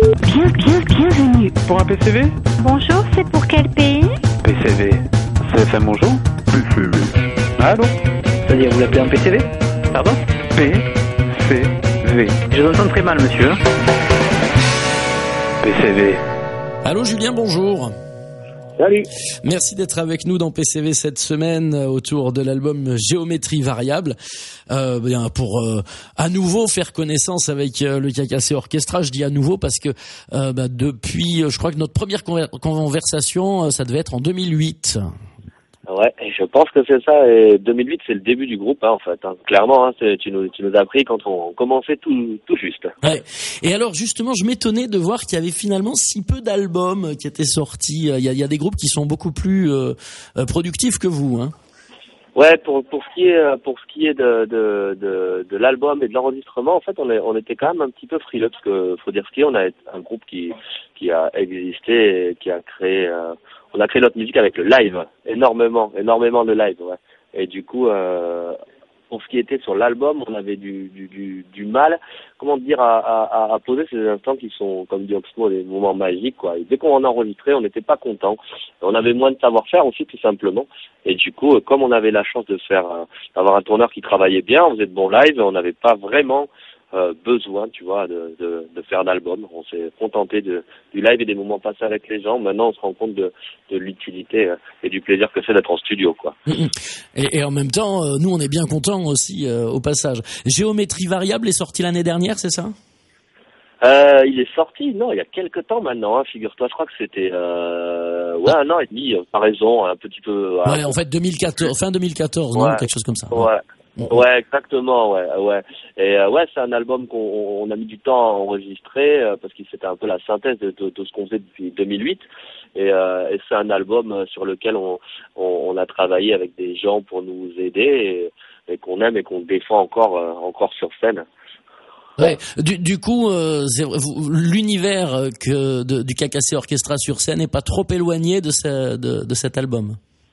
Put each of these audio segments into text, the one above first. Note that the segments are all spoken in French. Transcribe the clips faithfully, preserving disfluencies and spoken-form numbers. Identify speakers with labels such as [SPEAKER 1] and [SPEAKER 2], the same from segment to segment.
[SPEAKER 1] Bien, bien, bienvenue.
[SPEAKER 2] Pour un P C V?
[SPEAKER 1] Bonjour, c'est pour quel pays?
[SPEAKER 2] P C V. C F M, bonjour? P C V. Allô?
[SPEAKER 3] C'est-à-dire, vous l'appelez un P C V? Pardon?
[SPEAKER 2] P C V.
[SPEAKER 3] Je vous entends très mal, monsieur.
[SPEAKER 2] P C V.
[SPEAKER 4] Allô Julien, bonjour.
[SPEAKER 3] Salut.
[SPEAKER 4] Merci d'être avec nous dans P C V cette semaine autour de l'album Géométrie Variable. Euh, bien pour euh, à nouveau faire connaissance avec euh, le K K C Orchestra. Je dis à nouveau parce que euh, bah, depuis, je crois que notre première conver- conversation, euh, ça devait être en deux mille huit.
[SPEAKER 5] Ouais, et je pense que c'est ça. Et deux mille huit, c'est le début du groupe, hein, en fait. Hein. Clairement, hein, c'est, tu nous, tu nous as appris quand on commençait tout, tout juste.
[SPEAKER 4] Ouais. Et alors, justement, je m'étonnais de voir qu'il y avait finalement si peu d'albums qui étaient sortis. Il y a, il y a des groupes qui sont beaucoup plus euh, productifs que vous, hein.
[SPEAKER 5] Ouais, pour pour ce qui est pour ce qui est de de de, de l'album et de l'enregistrement, en fait, on est on était quand même un petit peu frileux parce que faut dire ce qui est, on a un groupe qui qui a existé, et qui a créé. Euh, on a créé notre musique avec le live, énormément, énormément de live, ouais. Et du coup, euh, pour ce qui était sur l'album, on avait du du du, du mal, comment dire, à, à à poser ces instants qui sont, comme dit Oxmo, des moments magiques, quoi. Et dès qu'on en enregistrait, on n'était pas content. On avait moins de savoir-faire aussi, tout simplement. Et du coup, comme on avait la chance de faire, euh, d'avoir un tourneur qui travaillait bien, on faisait de bons lives, on n'avait pas vraiment euh, besoin, tu vois, de, de, de faire d'album. On s'est contenté de, du live et des moments passés avec les gens. Maintenant, on se rend compte de, de l'utilité euh, et du plaisir que c'est d'être en studio, quoi.
[SPEAKER 4] Et, et en même temps, euh, nous, on est bien contents aussi euh, au passage. Géométrie Variable est sorti l'année dernière, c'est ça?
[SPEAKER 5] Euh, il est sorti, non, il y a quelques temps maintenant, hein, figure-toi, je crois que c'était euh, ouais, un an et demi, par raison, un petit peu.
[SPEAKER 4] Ouais, en fait, deux mille quatorze, fin deux mille quatorze, ouais. Non, quelque chose comme ça.
[SPEAKER 5] Ouais. Ouais, exactement, ouais, ouais. Et euh, ouais, c'est un album qu'on on a mis du temps à enregistrer euh, parce que c'était un peu la synthèse de, de, de ce qu'on faisait depuis deux mille huit. Et, euh, et c'est un album sur lequel on, on, on a travaillé avec des gens pour nous aider et, et qu'on aime et qu'on défend encore, euh, encore sur scène.
[SPEAKER 4] Ouais. Du, du coup, euh, c'est, vous, l'univers que de, du K K C Orchestra sur scène n'est pas trop éloigné de, ce, de, de cet album.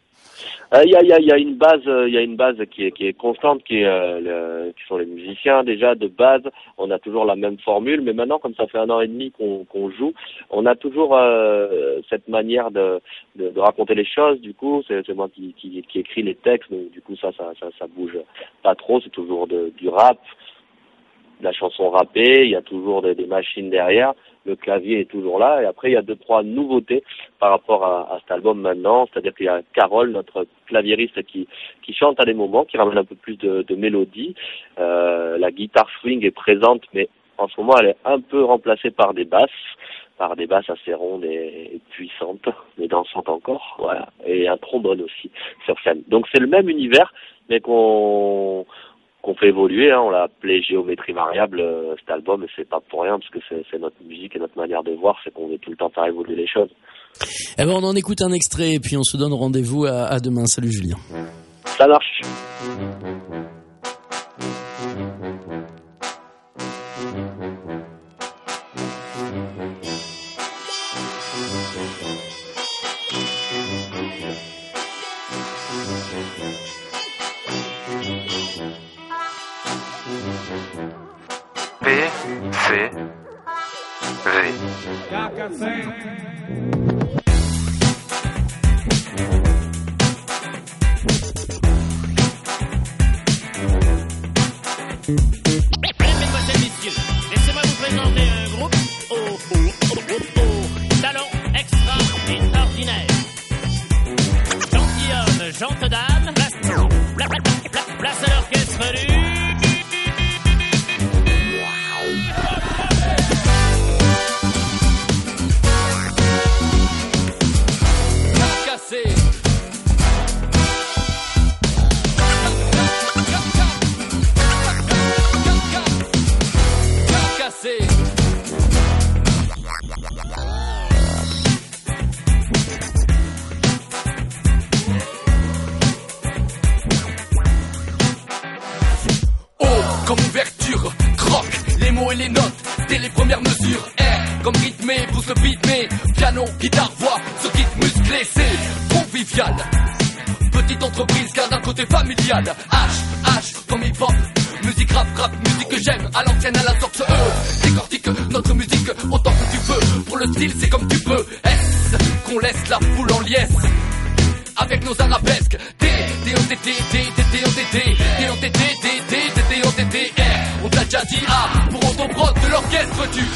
[SPEAKER 5] Il euh, y, a, y, a, y a une base, il euh, y a une base qui est, qui est constante, qui, est, euh, le, qui sont les musiciens déjà de base. On a toujours la même formule, mais maintenant, comme ça fait un an et demi qu'on, qu'on joue, on a toujours euh, cette manière de, de, de raconter les choses. Du coup, c'est, c'est moi qui, qui, qui écris les textes, donc du coup ça, ça, ça, ça bouge pas trop. C'est toujours de, du rap, de la chanson rappée. Il y a toujours des, des machines derrière. Le clavier est toujours là. Et après, il y a deux, trois nouveautés par rapport à, à cet album maintenant. C'est-à-dire qu'il y a Carole, notre claviériste, qui, qui chante à des moments, qui ramène un peu plus de, de mélodie. Euh, la guitare swing est présente, mais en ce moment, elle est un peu remplacée par des basses, par des basses assez rondes et, et puissantes, mais dansantes encore. Voilà. Et un trombone aussi sur scène. Donc, c'est le même univers, mais qu'on... qu'on fait évoluer, hein, on l'a appelé Géométrie Variable, euh, cet album, et c'est pas pour rien, parce que c'est, c'est notre musique et notre manière de voir, c'est qu'on veut tout le temps faire évoluer les choses.
[SPEAKER 4] Eh ben, on en écoute un extrait, et puis on se donne rendez-vous à, à demain. Salut Julien.
[SPEAKER 5] Ça marche.
[SPEAKER 2] P C V.
[SPEAKER 6] Mesdemoiselles, messieurs, laissez-moi vous présenter un groupe au, au, au, au, au talent extraordinaire. Gentilhomme, gentes dames, place, place, place, place à l'orchestre du...
[SPEAKER 7] Comme ouverture, croque les mots et les notes dès les premières mesures. R comme rythmé, pousse le beat, mais piano, guitare, voix, ce kit musclé, c'est convivial. Petite entreprise garde un côté familial. H, H comme hip-hop, musique rap, rap, musique que j'aime. À l'ancienne, à la sorte, eux décortique notre musique autant que tu veux. style, c'est comme tu peux. Est-ce qu'on laisse la foule en liesse avec nos arabesques? T, T, O, T, T, T, T, T, O, T, T, T, O, T, T, T, T, T, O, T, T, R. On t'a déjà dit A pour autoprod de l'orchestre du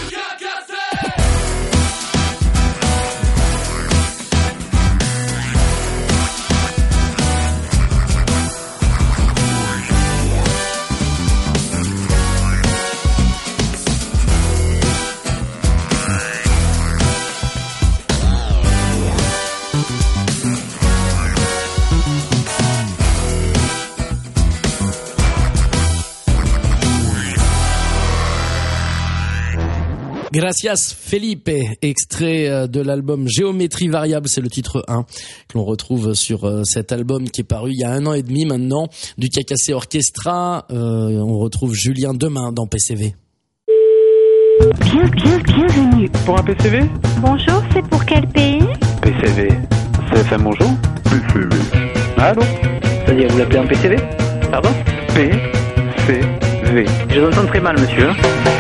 [SPEAKER 4] Gracias Felipe, extrait de l'album Géométrie Variable, c'est le titre un que l'on retrouve sur cet album qui est paru il y a un an et demi maintenant, du K K C Orchestra. Euh, on retrouve Julien demain dans P C V.
[SPEAKER 1] Bien, bien, bienvenue.
[SPEAKER 2] Pour un P C V?
[SPEAKER 1] Bonjour, c'est pour quel pays?
[SPEAKER 2] P C V. C F M bonjour? P C V. Allô?
[SPEAKER 3] C'est-à-dire, vous l'appelez un P C V? Pardon?
[SPEAKER 2] P C V.
[SPEAKER 3] Je vous entends très mal, monsieur.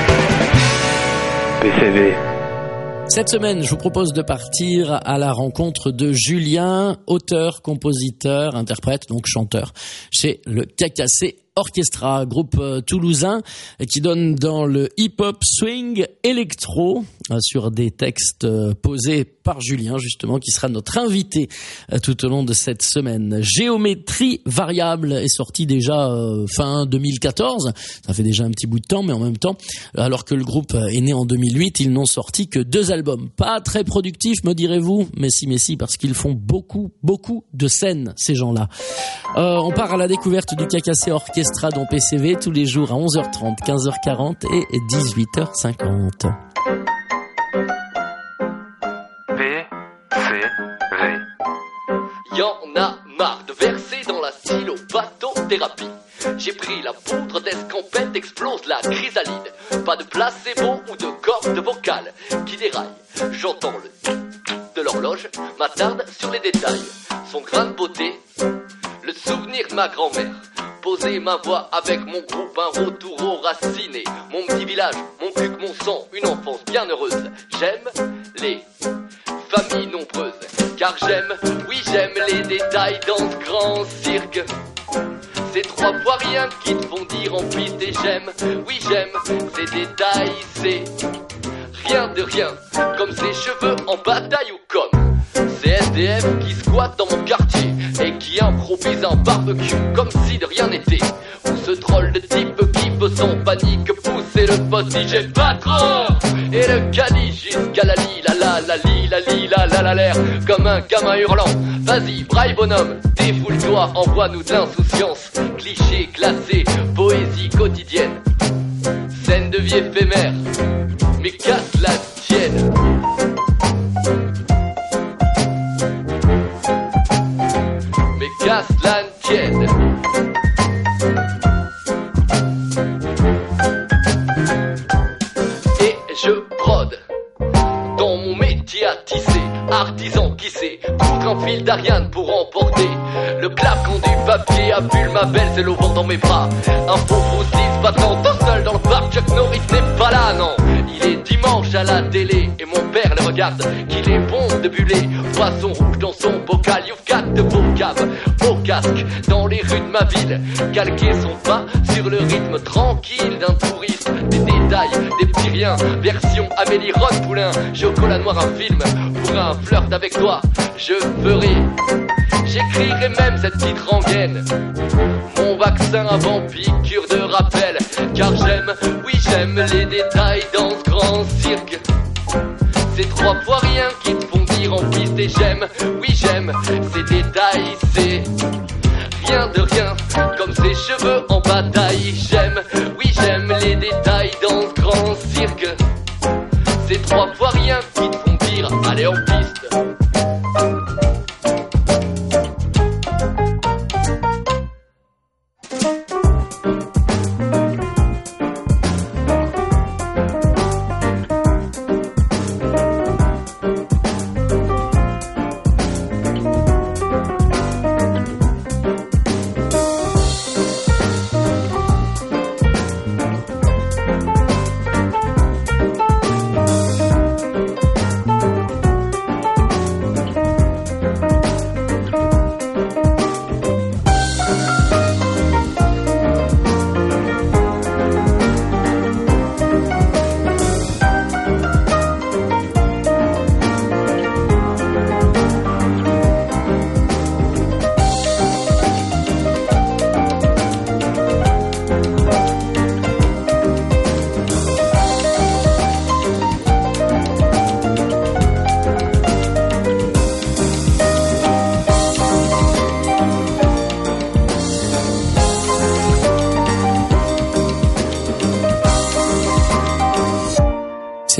[SPEAKER 2] P C V.
[SPEAKER 4] Cette semaine, je vous propose de partir à la rencontre de Julien, auteur, compositeur, interprète, donc chanteur, chez le K K C Orchestra, groupe euh, toulousain euh, qui donne dans le hip-hop, swing, électro, euh, sur des textes euh, posés par Julien, justement, qui sera notre invité euh, tout au long de cette semaine. Géométrie Variable est sorti déjà euh, fin deux mille quatorze, ça fait déjà un petit bout de temps, mais en même temps, alors que le groupe est né en deux mille huit, ils n'ont sorti que deux albums. Pas très productifs, me direz-vous, mais si, mais si, parce qu'ils font beaucoup, beaucoup de scènes, ces gens-là. Euh, on part à la découverte du K K C Orchestra dans P C V tous les jours à onze heures trente, quinze heures quarante et dix-huit heures cinquante.
[SPEAKER 2] P C V.
[SPEAKER 7] Y'en a marre de verser dans la silo-bathothérapie. J'ai pris la poudre d'escampette, explose la chrysalide. Pas de placebo ou de corde vocale qui déraille. J'entends le tic de l'horloge, m'attarde sur les détails. Son grain de beauté, le souvenir de ma grand-mère. Poser ma voix avec mon groupe, un retour au raciné. Mon petit village, mon cul, mon sang, une enfance bien heureuse. J'aime les familles nombreuses, car j'aime, oui j'aime les détails dans ce grand cirque. C'est trois fois rien qui te font dire en piste et j'aime, oui j'aime ces détails, c'est rien de rien, comme ces cheveux en bataille ou comme ces S D F qui squattent dans mon quartier et qui improvisent un barbecue comme si de rien n'était. Ou ce troll de type qui peut sans panique pousser le poste si j'ai pas trop. Et le caddie jusqu'à la li la la la li la li la la la l'air comme un gamin hurlant. Vas-y braille bonhomme, défoule-toi, envoie-nous de l'insouciance. Cliché classé, poésie quotidienne, scène de vie éphémère, mais casse la tienne. Mais casse la tienne. Et je brode dans mon métier à tisser, artisan qui sait coudre un fil d'Ariane pour emporter le claquant du papier à bulle, ma belle, c'est le vent dans mes bras. Un faux fauciste battant tout seul dans le parc, Chuck Norris n'est pas là, non. Il est dimanche à la télé et mon père le regarde, qu'il est bon de buller, poisson rouge dans son bocal, you've got de vocab, au casque, dans les rues de ma ville, calquer son pas sur le rythme tranquille d'un touriste, des détails, des petits riens, version Amélie Rock Poulain, chocolat noir un film, pour un flirt avec toi, je ferai, j'écrirai même cette petite rengaine, mon vaccin avant piqûre de rappel, car j'aime, oui j'aime les détails dans ce grand cirque. C'est trois fois rien qui te font dire en piste et j'aime, oui j'aime ces détails, c'est rien de rien, comme ces cheveux en bataille. J'aime, oui j'aime les détails dans ce grand cirque. C'est trois fois rien qui te font dire, allez en piste.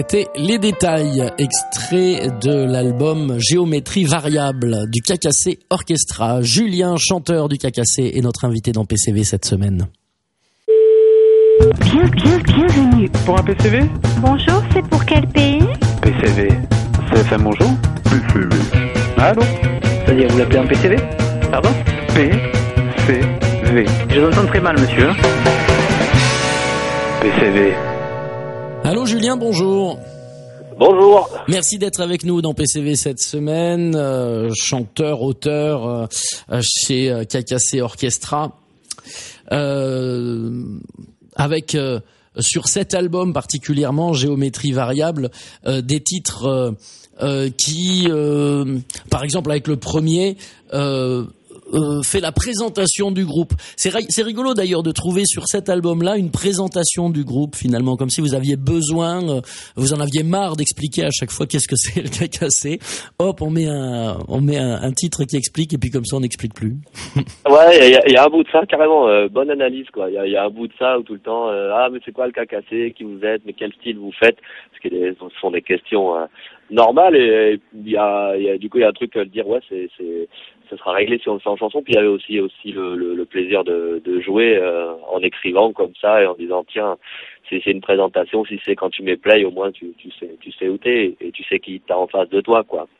[SPEAKER 4] c'était Les Détails, extrait de l'album Géométrie Variable du K K C Orchestra. Julien, chanteur du K K C, est notre invité dans P C V cette semaine.
[SPEAKER 1] Bien, bien, bienvenue.
[SPEAKER 2] Pour un P C V?
[SPEAKER 1] Bonjour, c'est pour quel pays?
[SPEAKER 2] P C V. C F M bonjour? P C V. Allô?
[SPEAKER 3] C'est-à-dire, vous l'appelez en P C V? Pardon?
[SPEAKER 2] P C V.
[SPEAKER 3] Je vous entends très mal, monsieur.
[SPEAKER 2] P C V.
[SPEAKER 4] Allô Julien, bonjour.
[SPEAKER 5] Bonjour.
[SPEAKER 4] Merci d'être avec nous dans P C V cette semaine, euh, chanteur, auteur euh, chez euh, K K C Orchestra. Euh, avec euh, sur cet album particulièrement Géométrie Variable, euh, des titres euh, euh, qui, euh, par exemple avec le premier, euh, Euh, fait la présentation du groupe. C'est, c'est rigolo d'ailleurs de trouver sur cet album-là une présentation du groupe finalement, comme si vous aviez besoin, euh, vous en aviez marre d'expliquer à chaque fois qu'est-ce que c'est le K K C. Hop, on met un, on met un, un titre qui explique et puis comme ça on n'explique plus.
[SPEAKER 5] Ouais, il y, y a un bout de ça carrément. Euh, bonne analyse quoi. Il y a, y a un bout de ça où tout le temps, euh, ah mais c'est quoi le K K C, qui vous êtes, mais quel style vous faites, parce que les, ce sont des questions euh, normales et il y a, y a du coup il y a un truc à dire ouais c'est c'est ça sera réglé si on le fait en chanson. Puis il y avait aussi aussi le, le, le plaisir de, de jouer euh, en écrivant comme ça et en disant tiens si c'est une présentation, si c'est quand tu mets play au moins tu tu sais tu sais où t'es et tu sais qui t'as en face de toi quoi.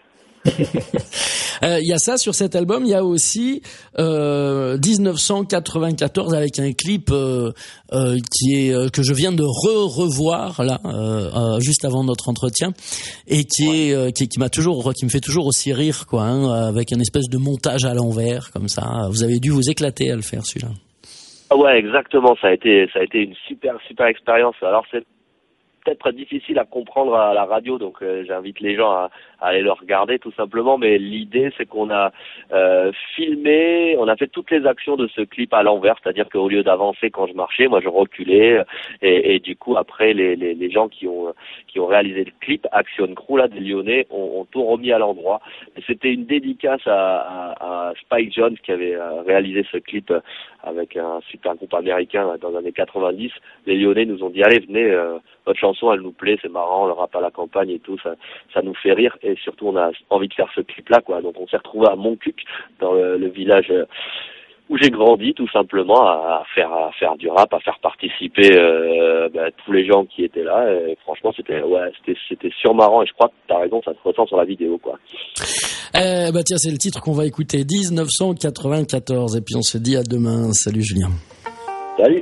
[SPEAKER 4] Il euh, y a ça sur cet album. Il y a aussi euh, dix-neuf cent quatre-vingt-quatorze avec un clip euh, euh, qui est euh, que je viens de re-revoir là euh, euh, juste avant notre entretien et qui est euh, qui, qui m'a toujours qui me fait toujours aussi rire quoi hein, avec un espèce de montage à l'envers comme ça. Vous avez dû vous éclater à le faire celui-là.
[SPEAKER 5] Ah ouais exactement. Ça a été ça a été une super super expérience. Alors c'est peut-être difficile à comprendre à la radio, donc euh, j'invite les gens à, à aller le regarder tout simplement, mais l'idée c'est qu'on a euh, filmé, on a fait toutes les actions de ce clip à l'envers, c'est-à-dire qu'au lieu d'avancer quand je marchais, moi je reculais et, et du coup après les, les, les gens qui ont qui ont réalisé le clip, Action Crew là des Lyonnais, ont, ont tout remis à l'endroit. Et c'était une dédicace à, à, à Spike Jonze qui avait réalisé ce clip avec un super groupe américain dans les années quatre-vingt-dix. Les Lyonnais nous ont dit allez venez, euh, votre chanson elle nous plaît, c'est marrant, le rap à la campagne et tout, ça, ça nous fait rire et surtout on a envie de faire ce clip là quoi. Donc on s'est retrouvé à Montcuq dans le, le village où j'ai grandi tout simplement à faire à faire du rap, à faire participer euh, bah, tous les gens qui étaient là. Et franchement c'était ouais c'était c'était surmarrant et je crois que t'as raison, ça se ressent sur la vidéo quoi.
[SPEAKER 4] Eh bah tiens c'est le titre qu'on va écouter, dix-neuf cent quatre-vingt-quatorze et puis on se dit à demain. Salut Julien.
[SPEAKER 5] Salut.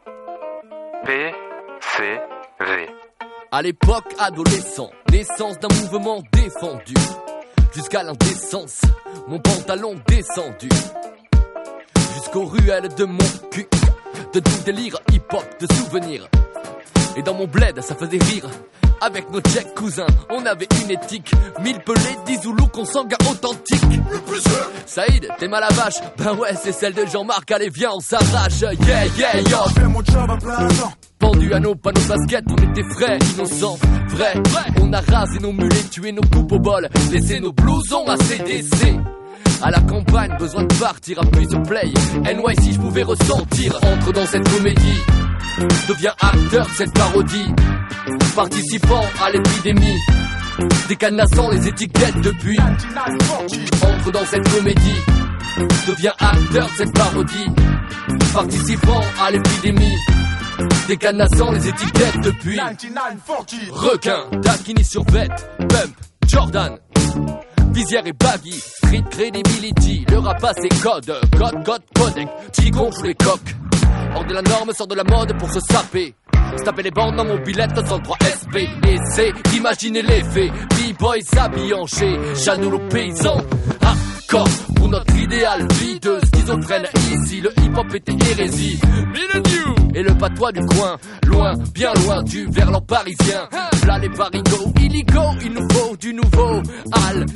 [SPEAKER 7] P C V. À l'époque adolescent, naissance d'un mouvement défendu. Jusqu'à l'indécence, mon pantalon descendu. Jusqu'aux ruelles de mon cul. De tout délire hip-hop, de souvenirs. Et dans mon bled, ça faisait rire. Avec nos tchèques cousins, on avait une éthique. Mille pelés, dix zoulous, consanguins authentiques. Saïd, t'es mal à vache? Ben ouais, c'est celle de Jean-Marc, allez viens, on s'arrache. Yeah, yeah, yo. Fais mon job à plein temps. Pendu à nos panneaux baskets, on était frais, innocents, vrai, vrai. On a rasé nos mulets, tué nos coupes au bol, laissé nos blousons à C D C. À la campagne, besoin de partir, appuie sur play. N Y si je pouvais ressentir, entre dans cette comédie. Deviens acteur de cette parodie. Participant à l'épidémie. Décanassant les étiquettes depuis. Entre dans cette comédie. Deviens acteur de cette parodie. Participant à l'épidémie. Décanassant les étiquettes depuis. Requin, Dakini sur vêt, Pump, Jordan. Visière et baggy, street credibility. Le rap c'est code, code, code, codec. Qui gonfle les coques. Hors de la norme, sort de la mode pour se saper. Se taper les bandes dans mon billet cent trois S P. Essaie d'imaginer l'effet. B-boy s'habillant chez Chanel aux paysans. Hardcore pour notre idéal. Vie de schizophrène ici. Le hip-hop était hérésie. Et le patois du coin. Loin, bien loin du verlan parisien. Là les parigots illégaux. Il nous faut du nouveau. Al.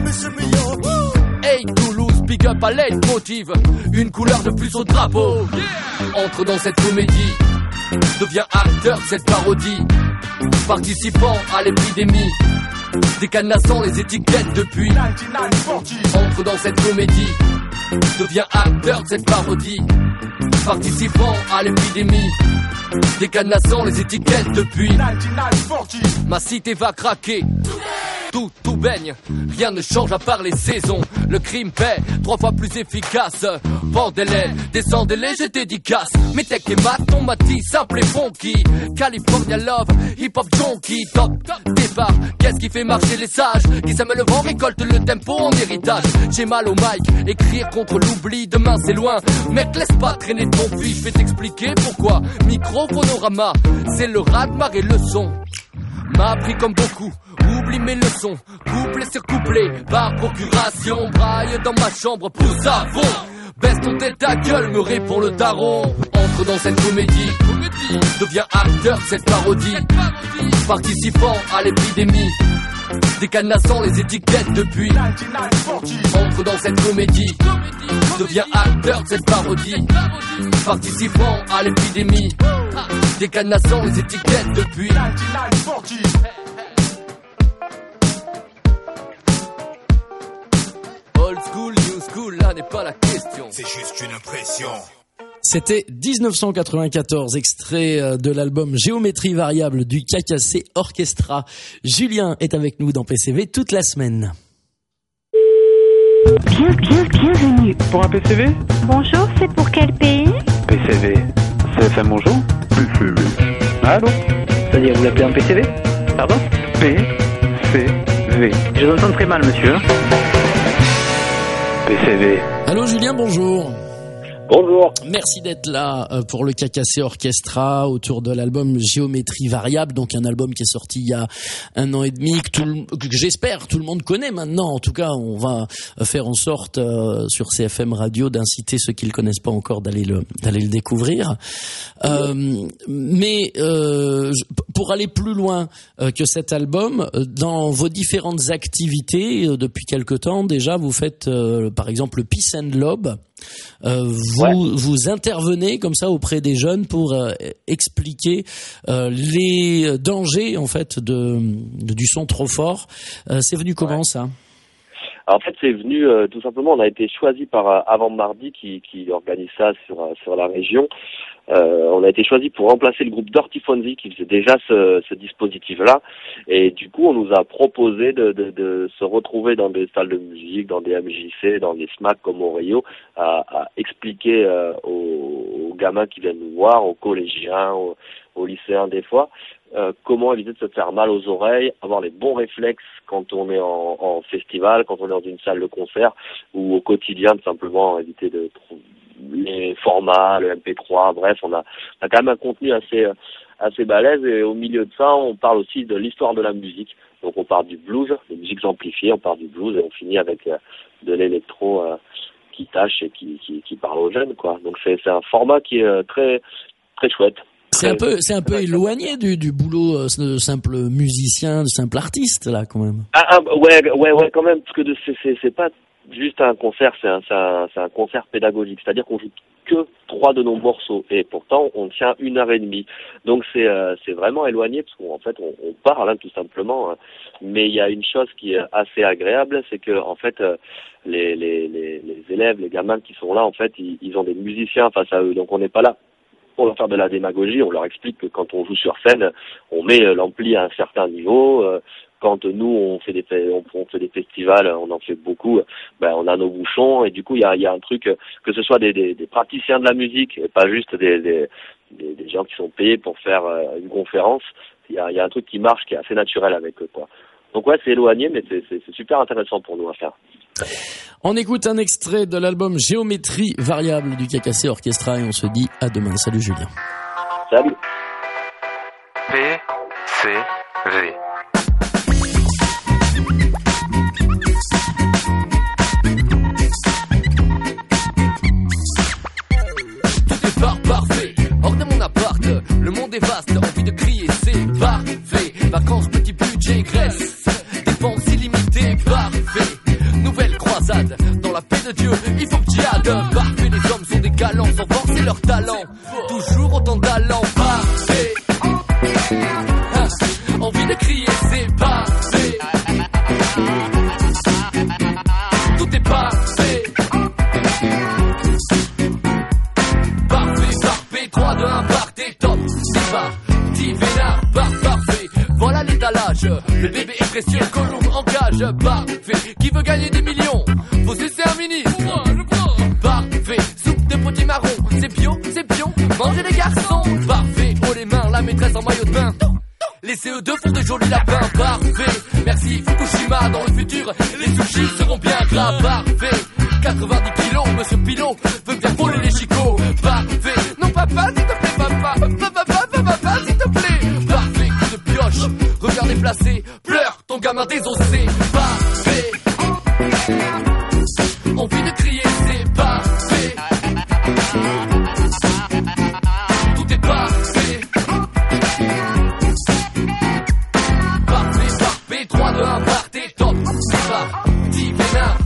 [SPEAKER 7] Hey Toulouse, big up à leitmotiv. Une couleur de plus au drapeau. Entre dans cette comédie. Deviens acteur de cette parodie. Participant à l'épidémie. Décanassant les étiquettes depuis. Entre dans cette comédie. Deviens acteur de cette parodie. Participant à l'épidémie. Décadenassant les étiquettes depuis ma cité va craquer. Tout, tout baigne, rien ne change à part les saisons. Le crime paie, trois fois plus efficace. Bordelais, descendez-les, je dédicace. Mes tech et maton, mati, simple et funky. California love, hip-hop junkie. Top, départ, qu'est-ce qui fait marcher les sages? Qui sème le vent, récolte le tempo en héritage. J'ai mal au mic, écrire contre l'oubli. Demain c'est loin, mec laisse pas traîner ton fils. Je vais t'expliquer pourquoi. Micro, phonorama, c'est le raz-de-marée le son. M'a appris comme beaucoup, oublie mes leçons. Couplet sur couplet, par procuration. Braille dans ma chambre, pousse à fond. Baisse ton tête ta gueule, me répond le daron. Entre dans cette comédie, deviens acteur de cette parodie. Participant à l'épidémie, décadenassant les étiquettes depuis. Entre dans cette comédie, deviens acteur de cette parodie. Participant à l'épidémie, décadenassant les étiquettes depuis. Old school, new school, là n'est pas la question.
[SPEAKER 8] C'est juste une impression.
[SPEAKER 4] C'était dix-neuf cent quatre-vingt-quatorze, extrait de l'album Géométrie variable du Cacassé Orchestra. Julien est avec nous dans P C V toute la semaine.
[SPEAKER 1] Bien, bien, bienvenue.
[SPEAKER 2] Pour un P C V?
[SPEAKER 1] Bonjour, c'est pour quel pays?
[SPEAKER 2] P C V. C F M bonjour? P C V. Allô?
[SPEAKER 3] C'est-à-dire, vous l'appelez un P C V? Pardon?
[SPEAKER 2] P C V.
[SPEAKER 3] Je vous entends très mal, monsieur.
[SPEAKER 2] P C V.
[SPEAKER 4] Allô Julien, bonjour.
[SPEAKER 5] Bonjour.
[SPEAKER 4] Merci d'être là pour le Cacassé Orchestra autour de l'album Géométrie variable, donc un album qui est sorti il y a un an et demi, que, tout le, que j'espère tout le monde connaît maintenant. En tout cas, on va faire en sorte euh, sur C F M Radio d'inciter ceux qui le connaissent pas encore d'aller le d'aller le découvrir. Euh, mais euh, pour aller plus loin euh, que cet album, dans vos différentes activités euh, depuis quelque temps déjà, vous faites euh, par exemple le Peace and Lobe. Euh, vous, ouais. vous intervenez comme ça auprès des jeunes pour euh, expliquer euh, les dangers en fait de, de du son trop fort. Euh, c'est venu comment ouais. ça?
[SPEAKER 5] Alors, en fait, c'est venu euh, tout simplement. On a été choisi par euh, Avant Mardi qui, qui organise ça sur euh, sur la région. Euh, on a été choisi pour remplacer le groupe Dirty Fonzie qui faisait déjà ce, ce dispositif-là. Et du coup, on nous a proposé de, de, de se retrouver dans des salles de musique, dans des M J C, dans des SMAC comme au Rio, à, à expliquer euh, aux, aux gamins qui viennent nous voir, aux collégiens, aux, aux lycéens des fois, euh, comment éviter de se faire mal aux oreilles, avoir les bons réflexes quand on est en, en festival, quand on est dans une salle de concert, ou au quotidien, tout simplement éviter de trouver les formats, le M P trois, bref, on a, on a quand même un contenu assez assez balèze et au milieu de ça, on parle aussi de l'histoire de la musique. Donc on parle du blues, des musiques amplifiées, on parle du blues et on finit avec euh, de l'électro euh, qui tâche et qui, qui, qui parle aux jeunes, quoi. Donc c'est, c'est un format qui est euh, très très chouette.
[SPEAKER 4] C'est un peu, c'est un peu éloigné du, du boulot euh, de simple musicien, de simple artiste là, quand même.
[SPEAKER 5] Ah, ah ouais, ouais, ouais, quand même, parce que de, c'est, c'est, c'est pas juste un concert, c'est un, c'est un, c'est un concert pédagogique, c'est-à-dire qu'on joue que trois de nos morceaux et pourtant on tient une heure et demie. Donc c'est, euh, c'est vraiment éloigné parce qu'en fait on, on parle hein, tout simplement. Hein. Mais il y a une chose qui est assez agréable, c'est que en fait euh, les, les, les, les élèves, les gamins qui sont là, en fait, ils, ils ont des musiciens face à eux. Donc on n'est pas là pour leur faire de la démagogie. On leur explique que quand on joue sur scène, on met l'ampli à un certain niveau. Euh, Quand nous on fait des on fait des festivals, on en fait beaucoup, ben on a nos bouchons et du coup il y a il y a un truc que ce soit des des, des praticiens de la musique et pas juste des, des des des gens qui sont payés pour faire une conférence. Il y a il y a un truc qui marche qui est assez naturel avec eux quoi. Donc ouais, c'est éloigné mais c'est c'est, c'est super intéressant pour nous à faire.
[SPEAKER 4] On écoute un extrait de l'album Géométrie variable du Cacassé Orchestra et on se dit à demain. Salut Julien.
[SPEAKER 5] Salut.
[SPEAKER 2] P C V.
[SPEAKER 7] Parfait, hors de mon appart, le monde est vaste, envie de crier, c'est parfait. Vacances, petit budget, graisse, dépenses illimitées, parfait. Nouvelle croisade, dans la paix de Dieu, il faut que djihad. Parfait, les hommes sont des galants, sans forcer leur talent. Toujours autant d'allant, parfait. Ah, envie de crier, c'est parfait. Tout est parfait. trois, deux, un, partez, top. Le bébé est précieux, Colombe en cage. Parfait, qui veut gagner des millions? Faut cesser un ministre. Parfait, soupe de petits marrons. C'est bio, c'est bio, mangez les garçons. Parfait, haut les mains, la maîtresse en maillot de bain. Les C E deux font de jolis lapins. Parfait, merci Fukushima. Dans le futur, les sushis seront bien gras. Parfait, quatre-vingt-dix kilos, monsieur Pilot veut bien voler les chicots. Parfait, non papa, s'il te plaît, papa. Papa, papa, papa, s'il te plaît. Parfait, coup de pioche, regard déplacé. Pleure, ton gamin désossé. Parfait, envie de crier, c'est parfait. Tout est parfait. Parfait, parfait, trois, deux, un, partez, top. C'est parti, vénin.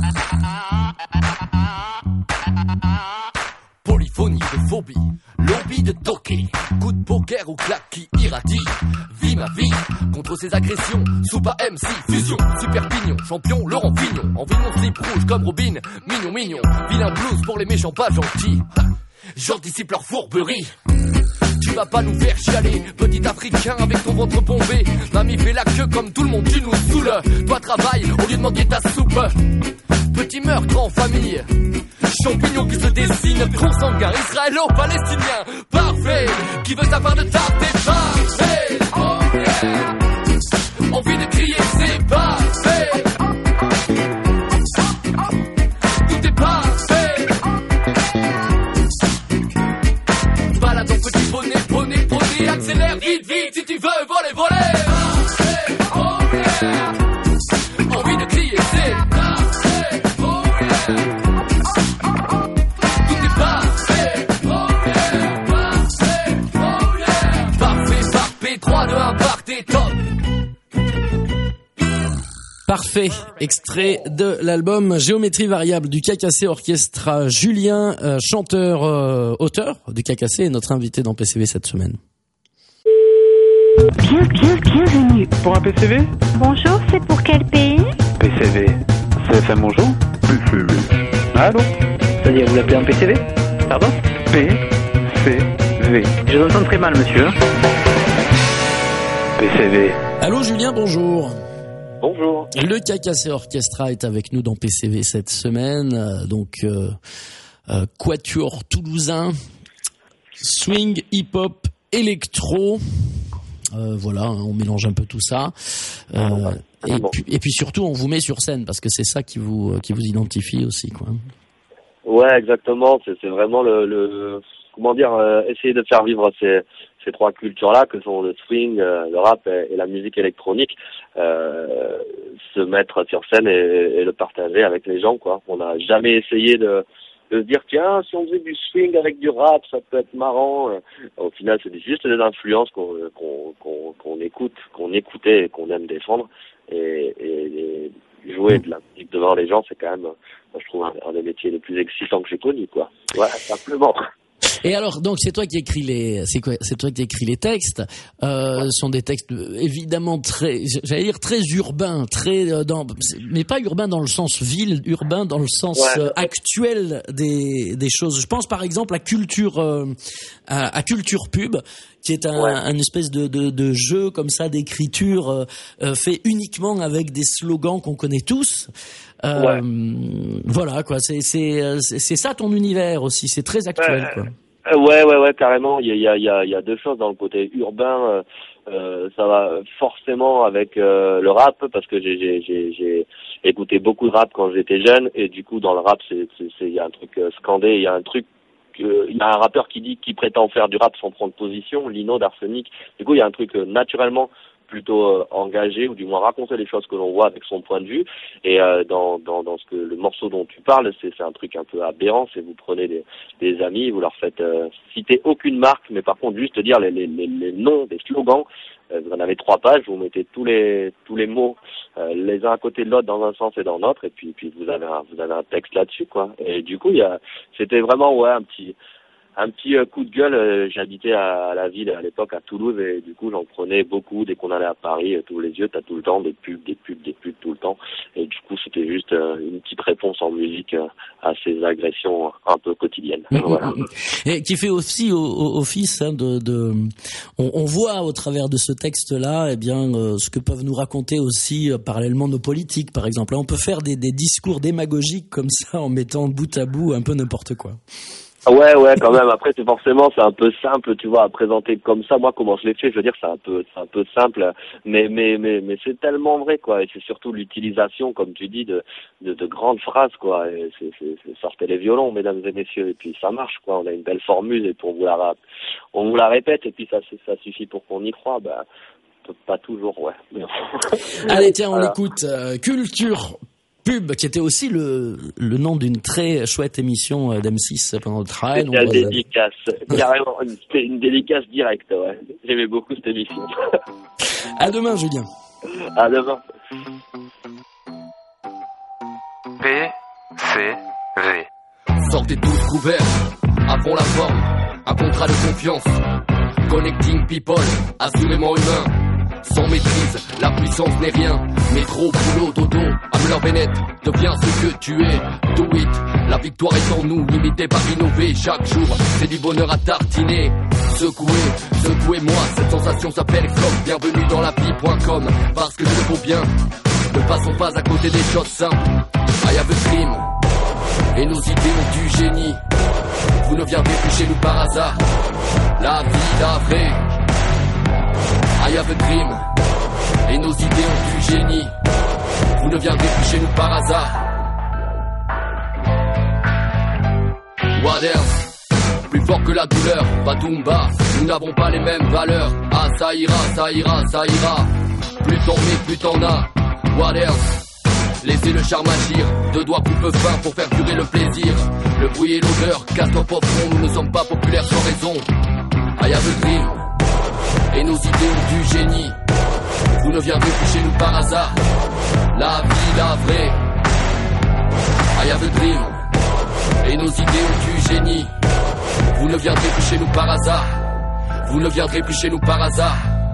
[SPEAKER 7] Polyphonie de phobie, lobby de toqué, coup de poker ou claque qui irradie. Vie ma vie, contre ces agressions, Soupa M C, fusion, super pignon, champion, Laurent Fignon, envie de mon slip rouge comme Robin, mignon mignon, vilain blues pour les méchants pas gentils. J'anticipe leur fourberie. Tu vas pas nous faire chialer, petit africain avec ton ventre bombé. Mamie fait la queue comme tout le monde, tu nous saoules. Toi travaille au lieu de manquer ta soupe. Petit meurtre en famille, champignon qui se dessine, consanguin, israélo-palestinien. Parfait, qui veut sa part de tarte, t'es parfait. Oh yeah. Envie de crier, c'est parfait. Tout est parfait. Balade ton petit bonnet, bonnet, bonnet, accélère vite, vite si tu veux voler, voler. Parfait, oh yeah. Envie de crier, c'est parfait. Oh yeah. Tout est parfait. Oh yeah. Parfait, oh yeah. Parfait, parfait, trois, deux, un, partez, top.
[SPEAKER 4] Parfait, extrait de l'album Géométrie variable du Cacassé Orchestra. Julien, euh, chanteur, euh, auteur du Cacassé, est notre invité dans P C V cette semaine.
[SPEAKER 1] Bien, bien, bienvenue.
[SPEAKER 2] Pour un P C V?
[SPEAKER 1] Bonjour, c'est pour quel pays?
[SPEAKER 2] P C V. C F M bonjour? P C V. Allô?
[SPEAKER 3] C'est-à-dire, vous l'appelez un P C V? Pardon?
[SPEAKER 2] P C V.
[SPEAKER 3] Je vous entends très mal, monsieur.
[SPEAKER 2] P C V.
[SPEAKER 4] Allô Julien, bonjour.
[SPEAKER 5] Bonjour.
[SPEAKER 4] Le Cacassé Orchestra est avec nous dans P C V cette semaine, euh, donc euh, euh, quatuor toulousain, swing, hip-hop, électro, euh, voilà, hein, on mélange un peu tout ça, euh, et,
[SPEAKER 5] bon.
[SPEAKER 4] puis, et puis surtout on vous met sur scène parce que c'est ça qui vous qui vous identifie aussi, quoi.
[SPEAKER 5] Ouais, exactement. C'est, c'est vraiment le, le comment dire, euh, essayer de faire vivre ces ces trois cultures-là que sont le swing, euh, le rap et, et la musique électronique, euh, se mettre sur scène et, et le partager avec les gens, quoi. On n'a jamais essayé de, de se dire tiens, si on faisait du swing avec du rap, ça peut être marrant. Au final, c'est juste des influences qu'on qu'on qu'on, qu'on écoute, qu'on écoutait et qu'on aime défendre. Et, et, et jouer de la musique devant les gens, c'est quand même, moi, je trouve, un, un des métiers les plus excitants que j'ai connus, quoi. Voilà, simplement.
[SPEAKER 4] Et alors, donc, c'est toi qui écris les, c'est quoi, c'est toi qui écris les textes. Euh, ce sont des textes évidemment très, j'allais dire très urbains, très euh, dans, mais pas urbains dans le sens ville, urbain dans le sens
[SPEAKER 5] ouais.
[SPEAKER 4] euh, actuel des des choses. Je pense par exemple à culture, euh, à, à culture pub, qui est un,
[SPEAKER 5] ouais.
[SPEAKER 4] un espèce de, de de jeu comme ça d'écriture euh, euh, fait uniquement avec des slogans qu'on connaît tous. Euh,
[SPEAKER 5] ouais.
[SPEAKER 4] Voilà quoi, c'est c'est c'est ça ton univers aussi, c'est très actuel,
[SPEAKER 5] ouais.
[SPEAKER 4] quoi.
[SPEAKER 5] Ouais, ouais, ouais, carrément. Il y a, il y a, il y a deux choses dans le côté urbain. Euh, ça va forcément avec euh, le rap parce que j'ai, j'ai, j'ai, j'ai écouté beaucoup de rap quand j'étais jeune et du coup dans le rap, c'est, c'est, c'est, il y a un truc scandé, il y a un truc, euh, il y a un rappeur qui dit qu'il prétend faire du rap sans prendre position, Lino d'Arsenic. Du coup, il y a un truc euh, naturellement plutôt euh, engagé ou du moins raconter les choses que l'on voit avec son point de vue et euh, dans dans dans ce que le morceau dont tu parles, c'est c'est un truc un peu aberrant, c'est vous prenez des des amis, vous leur faites euh, citer aucune marque, mais par contre juste dire les les les, les noms des slogans, euh, vous en avez trois pages, vous mettez tous les tous les mots euh, les uns à côté de l'autre dans un sens et dans l'autre et puis puis vous avez un vous avez un texte là-dessus, quoi. Et du coup, il y a c'était vraiment ouais un petit un petit euh, coup de gueule. Euh, j'habitais à, à la ville à l'époque à Toulouse et du coup j'en prenais beaucoup dès qu'on allait à Paris. Euh, tous les yeux, t'as tout le temps des pubs, des pubs, des pubs tout le temps. Et du coup c'était juste euh, une petite réponse en musique euh, à ces agressions un peu quotidiennes.
[SPEAKER 4] Mmh,
[SPEAKER 5] Voilà.
[SPEAKER 4] mmh, mmh. Et qui fait aussi au, au, office hein, de, de on, on voit au travers de ce texte-là, eh bien euh, ce que peuvent nous raconter aussi euh, parallèlement nos politiques, par exemple. Là, on peut faire des, des discours démagogiques comme ça en mettant bout à bout un peu n'importe quoi.
[SPEAKER 5] Ouais, ouais, quand même. Après, c'est forcément, c'est un peu simple, tu vois, à présenter comme ça. Moi, comment je l'ai fait, je veux dire, c'est un peu, c'est un peu simple, mais, mais, mais, mais c'est tellement vrai, quoi. Et c'est surtout l'utilisation, comme tu dis, de, de, de grandes phrases, quoi. Et c'est, c'est, c'est sortez les violons, mesdames et messieurs. Et puis ça marche, quoi. On a une belle formule et puis on vous la, on vous la répète et puis ça, ça suffit pour qu'on y croit. Bah, pas toujours, ouais.
[SPEAKER 4] Allez, tiens, on
[SPEAKER 5] voilà.
[SPEAKER 4] écoute euh, Culture Pub, qui était aussi le, le nom d'une très chouette émission d'M six pendant le travail.
[SPEAKER 5] C'était une dédicace, carrément, c'était une dédicace directe, ouais. J'aimais beaucoup cette émission.
[SPEAKER 4] À demain, Julien.
[SPEAKER 5] À demain.
[SPEAKER 7] P C V. Sortez tous couverts, à fond la forme, un contrat de confiance. Connecting people, assurément humain. Sans maîtrise, la puissance n'est rien. Métro, boulot, dodo, Hamler Bennett, deviens ce que tu es. Do it, la victoire est en nous, limité par innover. Chaque jour, c'est du bonheur à tartiner. Secouez, secouez-moi, cette sensation s'appelle floc. Bienvenue dans la vie point com, parce que je le vaux bien. Ne passons pas à côté des choses simples. I have a dream, et nos idées ont du génie. Vous ne viendrez plus chez nous par hasard. La vie, la vraie. I have a dream, et nos idées ont du génie. Vous ne viendrez plus chez nous par hasard. What else? Plus fort que la douleur, Batumba. Nous n'avons pas les mêmes valeurs. Ah ça ira, ça ira, ça ira. Plus t'en mets, plus t'en as. What else? Laissez le charme agir. Deux doigts coupe fin pour faire durer le plaisir. Le bruit et l'odeur, casse-toi profond. Nous ne sommes pas populaires sans raison. I have a dream, et nos idées ont du génie. Vous ne viendrez plus chez nous par hasard. La vie, la vraie. I have a dream, et nos idées ont du génie. Vous ne viendrez plus chez nous par hasard. Vous ne viendrez plus chez nous par hasard.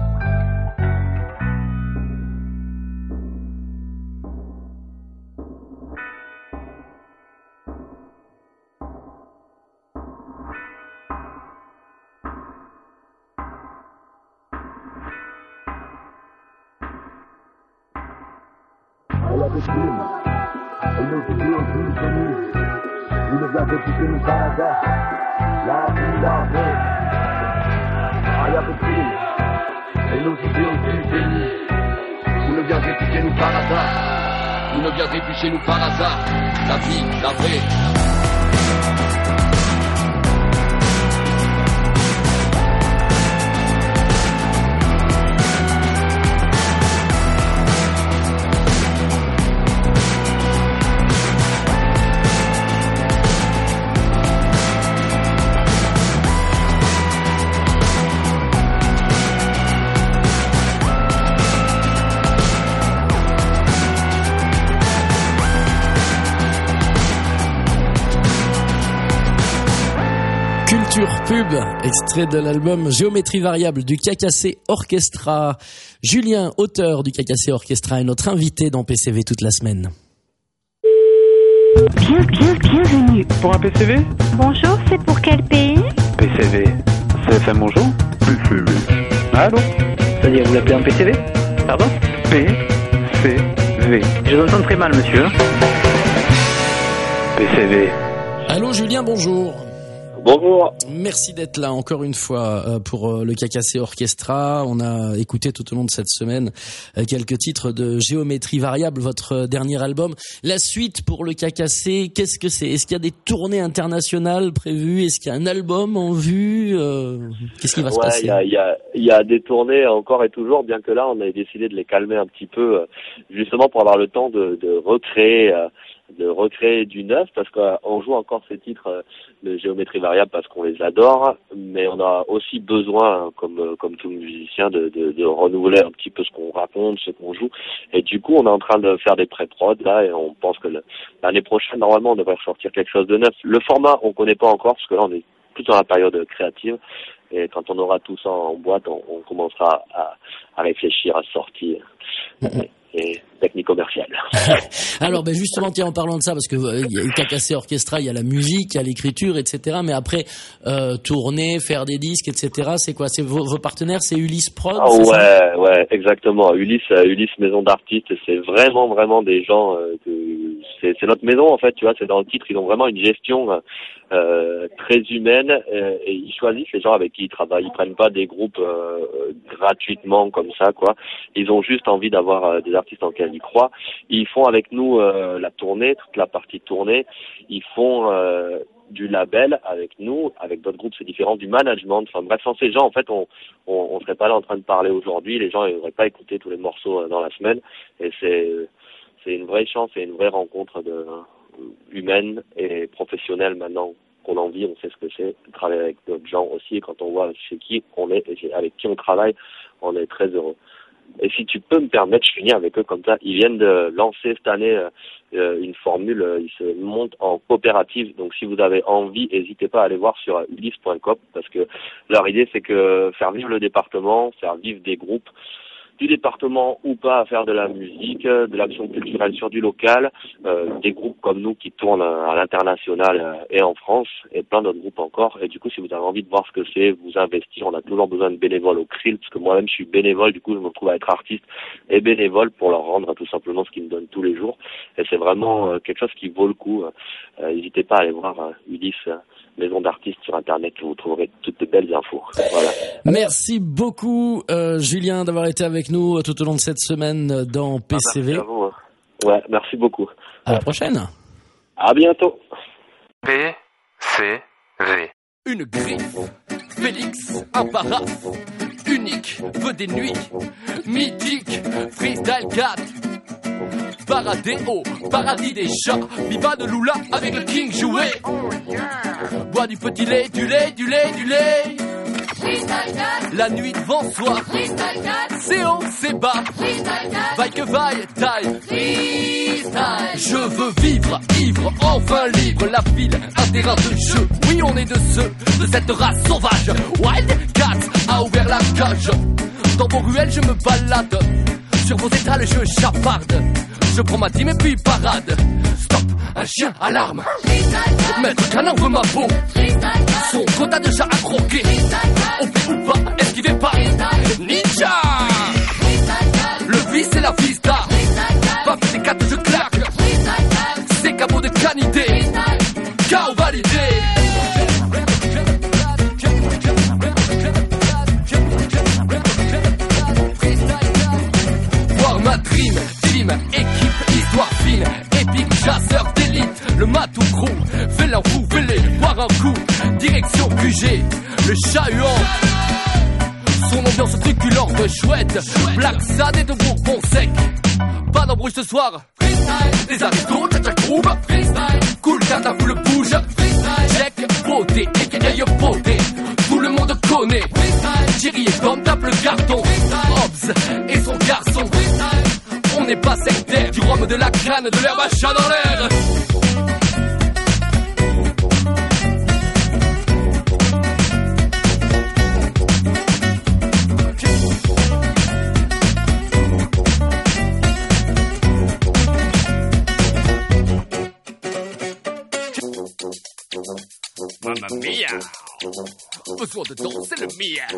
[SPEAKER 7] Vous ne viendrez plus chez nous par hasard. Vous ne viendrez plus chez nous par hasard. La vie, la vraie.
[SPEAKER 4] Pub, extrait de l'album Géométrie variable du K K C Orchestra. Julien, auteur du K K C Orchestra, est notre invité dans P C V toute la semaine.
[SPEAKER 1] Bien, bien, bienvenue.
[SPEAKER 2] Pour un P C V?
[SPEAKER 1] Bonjour, c'est pour quel pays?
[SPEAKER 2] P C V. C F M bonjour? P C V. Allô?
[SPEAKER 3] C'est-à-dire, vous l'appelez un P C V? Pardon?
[SPEAKER 2] P C V.
[SPEAKER 3] Je vous entends très mal, monsieur.
[SPEAKER 2] P C V.
[SPEAKER 4] Allô Julien, bonjour.
[SPEAKER 5] Bonjour.
[SPEAKER 4] Merci d'être là encore une fois pour le K K C Orchestra. On a écouté tout au long de cette semaine quelques titres de Géométrie variable, votre dernier album. La suite pour le K K C, qu'est-ce que c'est? Est-ce qu'il y a des tournées internationales prévues? Est-ce qu'il y a un album en vue? Qu'est-ce qui va se
[SPEAKER 5] ouais,
[SPEAKER 4] passer?
[SPEAKER 5] Il y a, y, a, y a des tournées encore et toujours, bien que là, on a décidé de les calmer un petit peu, justement pour avoir le temps de, de recréer... de recréer du neuf, parce qu'on joue encore ces titres de géométrie variable parce qu'on les adore, mais on a aussi besoin, comme comme tout musicien, de, de, de renouveler un petit peu ce qu'on raconte, ce qu'on joue. Et du coup, on est en train de faire des pré-prod là, et on pense que le, l'année prochaine, normalement, on devrait ressortir quelque chose de neuf. Le format, on connaît pas encore, parce que là, on est plus dans la période créative. Et quand on aura tout ça en boîte, on, on commencera à, à réfléchir à sortie et, et technique commerciale.
[SPEAKER 4] Alors, ben justement, tiens, en parlant de ça, parce que il y a le K K C Orchestra, il y a la musique, il y a l'écriture, et cetera. Mais après, euh, tourner, faire des disques, et cetera. C'est quoi? C'est vos, vos partenaires, c'est Ulysse Prod?
[SPEAKER 5] Ah ouais, ça ouais, exactement. Ulysse, Ulysse Maison d'Artistes, c'est vraiment, vraiment des gens. Euh, que, c'est, c'est notre maison en fait. Tu vois, c'est dans le titre. Ils ont vraiment une gestion euh, très humaine euh, et ils choisissent les gens avec qui ils travaillent. Ils prennent pas des groupes euh, gratuitement comme ça, quoi. Ils ont juste envie d'avoir euh, des artistes en lesquels ils croient. Ils font avec nous euh, la tournée, toute la partie tournée. Ils font euh, du label avec nous, avec d'autres groupes, c'est différent, du management. Enfin bref, sans ces gens, en fait, on on, on serait pas là en train de parler aujourd'hui. Les gens n'auraient pas écouté tous les morceaux euh, dans la semaine. Et c'est c'est une vraie chance et une vraie rencontre de humaine et professionnelle maintenant qu'on en vit. On sait ce que c'est de travailler avec d'autres gens aussi. Et quand on voit chez qui on est et avec qui on travaille, on est très heureux. Et si tu peux me permettre, je finis avec eux comme ça. Ils viennent de lancer cette année euh, une formule, euh, ils se montent en coopérative. Donc si vous avez envie, n'hésitez pas à aller voir sur ulysse point com parce que leur idée c'est que faire vivre le département, faire vivre des groupes du département ou pas à faire de la musique, de l'action culturelle sur du local, euh, des groupes comme nous qui tournent à l'international et en France, et plein d'autres groupes encore. Et du coup, si vous avez envie de voir ce que c'est, vous investir, on a toujours besoin de bénévoles au C R I L, parce que moi-même je suis bénévole, du coup je me retrouve à être artiste et bénévole pour leur rendre tout simplement ce qu'ils me donnent tous les jours. Et c'est vraiment euh, quelque chose qui vaut le coup. Euh, n'hésitez pas à aller voir euh, Ulysse euh, Maison d'Artistes sur Internet, vous trouverez toutes de belles infos. Voilà.
[SPEAKER 4] Merci beaucoup euh, Julien d'avoir été avec nous tout au long de cette semaine dans P C V.
[SPEAKER 5] Ah, merci à vous. Ouais, merci beaucoup.
[SPEAKER 4] À la prochaine.
[SPEAKER 5] À bientôt.
[SPEAKER 8] P C V.
[SPEAKER 7] Une griffe, Félix, un paraphe, unique, veut des nuits, mythique, freestyle quatre. Paradéo, paradis des chats, Viva de Lula avec le King joué. Bois du petit lait, du lait, du lait, du lait. La nuit devant soi, c'est haut, c'est bas, vaille que vaille, taille. Je veux vivre, ivre, enfin libre, la ville, un terrain de jeu. Oui, on est de ceux, de cette race sauvage. Wildcat a ouvert la cage. Dans vos ruelles, je me balade. Sur vos étals, je chaparde. Je prends ma dîme et puis parade. Stop, un chien, alarme. Maître Canin veut ma peau. Son quota de chat à croquer. On fait ou pas, esquivez pas. Ninja. Le vice c'est la vista. Pas fait des quatre, je claque. C'est capot de canité. K O validé. Ma dream, team, équipe, histoire fine, épique, chasseur d'élite, le matou crew, fais l'un fou, fais-les, boire un coup, direction Q G, le chat huant, son ambiance truculente, chouette, Black Sad et de Bourbon sec, pas d'embrouille ce soir, des aristos, tcha-tcha groove, cool car ta foule bouge, check, beauté, écaille beauté, tout le monde connaît, Thierry et Tom tape le carton, Hobbs et son garçon. On n'est pas sectaire, du rhum, de la canne, de l'herbe à chat dans l'air. Mamma mia! Besoin de danser le miaou.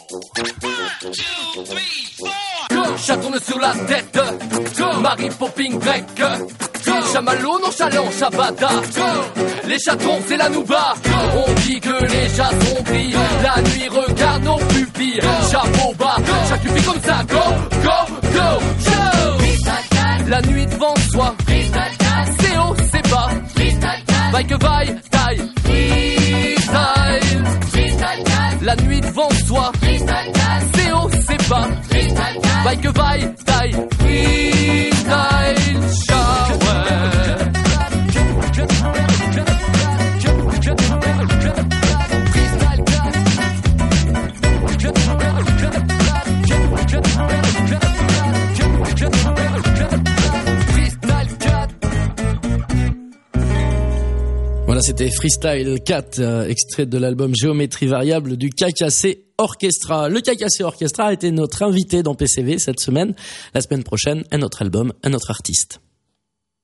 [SPEAKER 7] Chat tourne sur la tête. Marie Popping grec. Chamallow nonchalant Shabada. Les chatons c'est la nouba. On dit que les chats sont pris. La nuit regarde nos pupilles. Chapeau bas, chaque pupille comme ça. Go, go, go, show. La nuit devant soi. C'est haut, c'est bas. Vaille que vaille, taille. La nuit devant soi, c'est haut, c'est bas, vaille que vaille, taille, freestyle shower.
[SPEAKER 4] Voilà, c'était Freestyle quatre, euh, extrait de l'album Géométrie Variable du K K C Orchestra. Le K K C Orchestra a été notre invité dans P C V cette semaine. La semaine prochaine, un autre album, un autre artiste.